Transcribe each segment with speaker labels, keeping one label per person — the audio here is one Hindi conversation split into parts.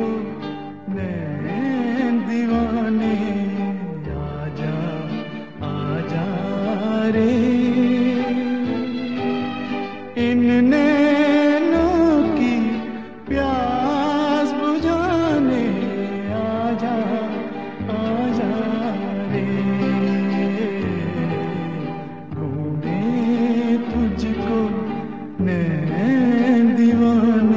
Speaker 1: तुझको नैन दीवाने, आजा आजा रे इन नैनों की प्यास बुझाने, आजा आजा रे ढूंढे तुझको नैन दीवाने।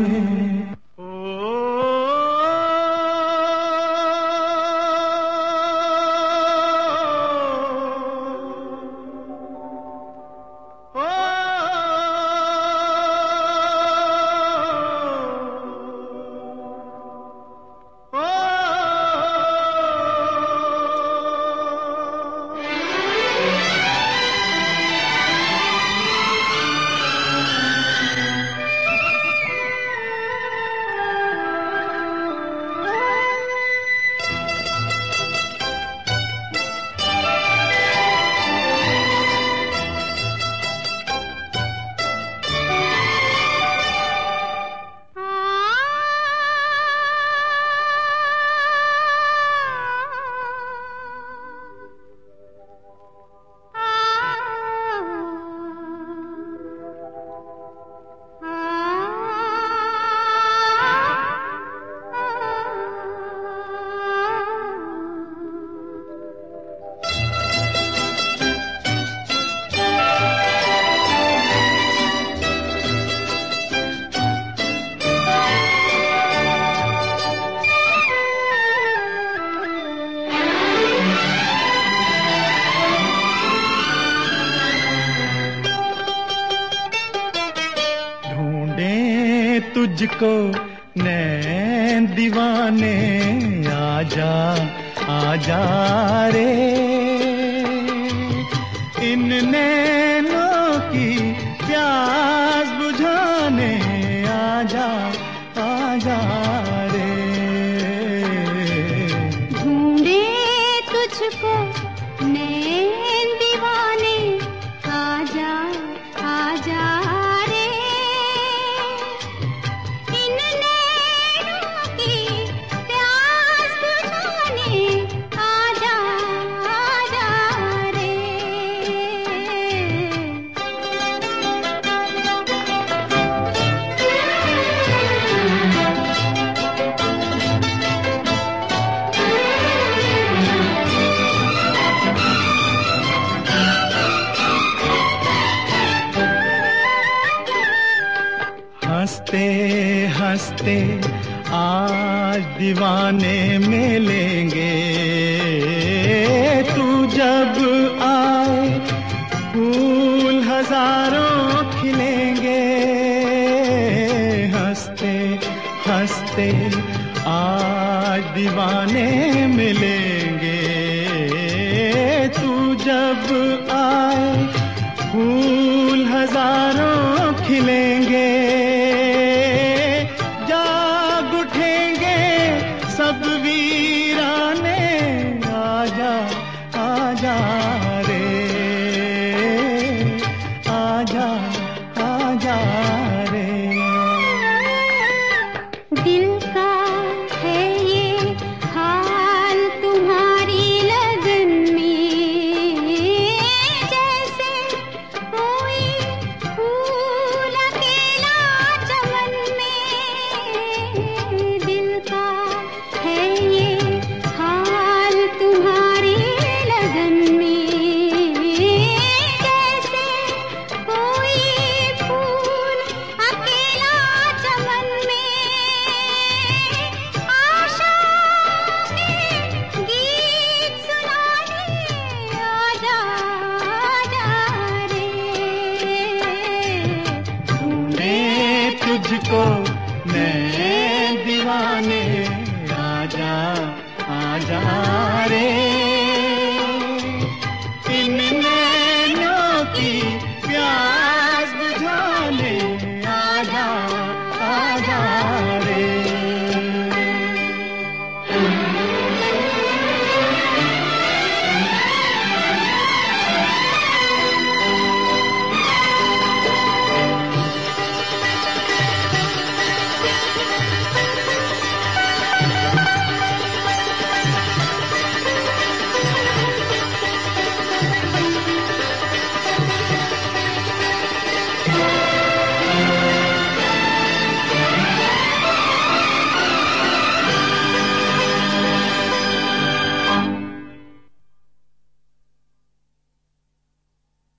Speaker 1: तुझको नैन दीवाने, आजा आजा रे इन नैनों की प्यास बुझाने, आजा आजा रे
Speaker 2: ढूंढे तुझको नैन दीवाने, आजा आजा
Speaker 1: हंसते हंसते आज दीवाने मिलेंगे, तू जब आए फूल हजारों खिलेंगे। हंसते हंसते आज दीवाने मिलेंगे, तू जब आए फूल हजारों खिलेंगे। जाग उठेंगे सब वीराने, आजा आजा रे आजा आजा रे
Speaker 2: दिल का है ये हाल तुम्हारी लगन में, जैसे कोई फूल अकेला चमन में। दिल का है ये हाल तुम्हारी लगन में, जैसे कोई फूल अकेला चमन में। आशा के गीत सुनाने, आजा आजा रे
Speaker 1: ढूंढे तुझको नैन दीवाने, आजा आजा रे